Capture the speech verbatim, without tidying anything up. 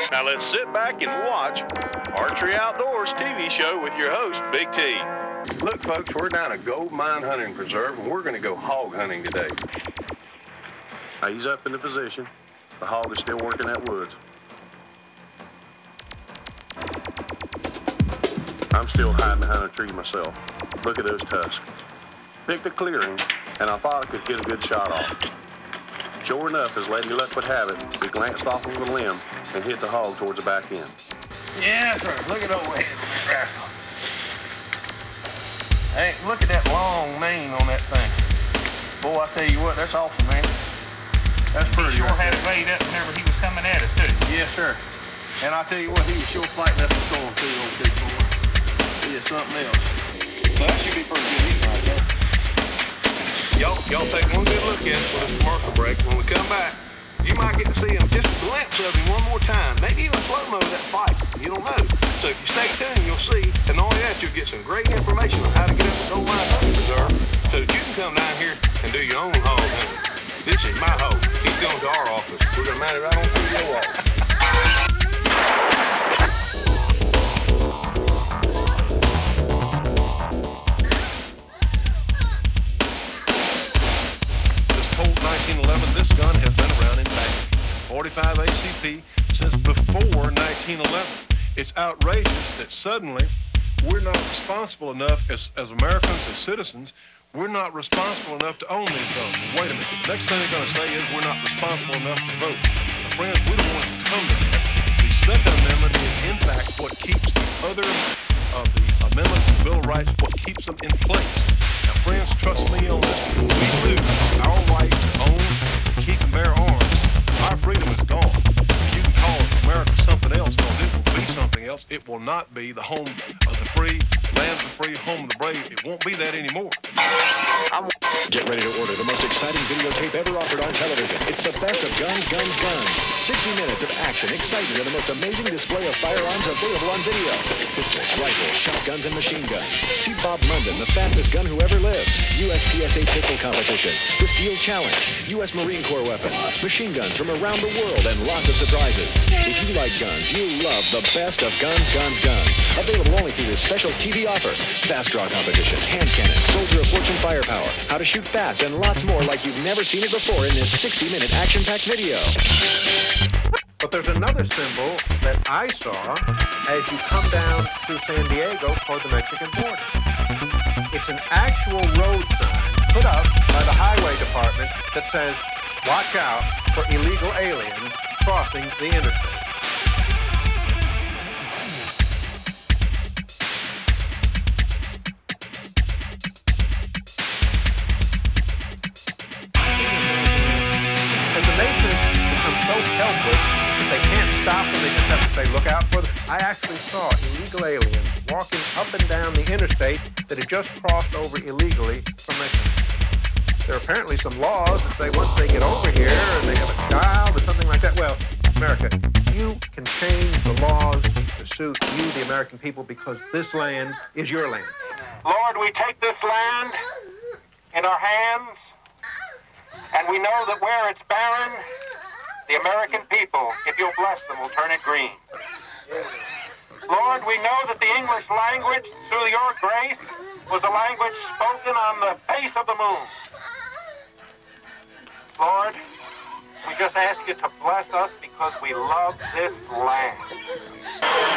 Now let's sit back and watch Archery Outdoors T V show with your host, Big T. Look, folks, we're down at Gold Mine Hunting Preserve, and we're going to go hog hunting today. Now, he's up in the position. The hog is still working that woods. I'm still hiding behind a tree myself. Look at those tusks. Picked a clearing, and I thought I could get a good shot off. Sure enough, as Lady Luck would have it, we glanced off of the limb and hit the hog towards the back end. Yeah, sir. Look at old head on that rascal. Hey, look at that long mane on that thing. Boy, I tell you what, that's awesome, man. That's pretty. He sure had it laid up whenever he was coming at us, too. Yes, sir. And I tell you what, he was sure fighting up the storm, too, old big boy. He is something else. So that should be pretty good eating right there. Y'all, y'all take one good look at it for this commercial break. When we come back, you might get to see him just a glimpse of him one more time. Maybe even slow-mo that fight. You don't know. So if you stay tuned, you'll see. And not only that, you'll get some great information on how to get up to Gold Mine Hunting Preserve so that you can come down here and do your own hog hunting. This is my hog. He's going to our office. We're going to mount it right on through your wall. nineteen eleven, this gun has been around in fact forty-five A C P since before nineteen eleven. It's outrageous that suddenly we're not responsible enough as, as Americans, as citizens, we're not responsible enough to own these guns. Wait a minute. The next thing they're going to say is we're not responsible enough to vote. Now, friends, we don't want to come to that. The Second Amendment is, in fact, what keeps the other of the amendments and Bill of Rights, what keeps them in place. Now, friends, trust me on this. When we lose our right to own, keep and bear arms, our freedom is gone. You can call America something else, because it will be something else. It will not be the home of the free, land of the free, home of the brave. It won't be that anymore. Get ready to order the most exciting videotape ever offered on television. It's the best of guns, guns, guns. sixty minutes of action, excitement, and the most amazing display of firearms available on video. Pistols, rifles, shotguns, and machine guns. See Bob Munden, the fastest gun who ever lived. U S P S A pistol competition. The Steel Challenge. U S Marine Corps weapons. Machine guns from around the world, and lots of surprises. If you like guns, you love the best of guns, guns, guns. Available only through this special T V offer. Fast draw competition, hand cannon, soldier of fortune firepower, how to shoot fast, and lots more like you've never seen it before in this sixty minute action-packed video. But there's another symbol that I saw as you come down through San Diego toward the Mexican border. It's an actual road sign put up by the highway department that says, watch out for illegal aliens crossing the interstate. As the nation becomes so helpless that they can't stop them, they just have to say, look out for them. I actually saw illegal aliens walking up and down the interstate that had just crossed over illegally from Mexico. There are apparently some laws that say once they get over here and they have a child or something like that, well, America, you can change the laws to suit you, the American people, because this land is your land. Lord, we take this land in our hands, and we know that where it's barren, the American people, if you'll bless them, will turn it green. Lord, we know that the English language, through your grace, was a language spoken on the face of the moon. Lord, we just ask you to bless us because we love this land.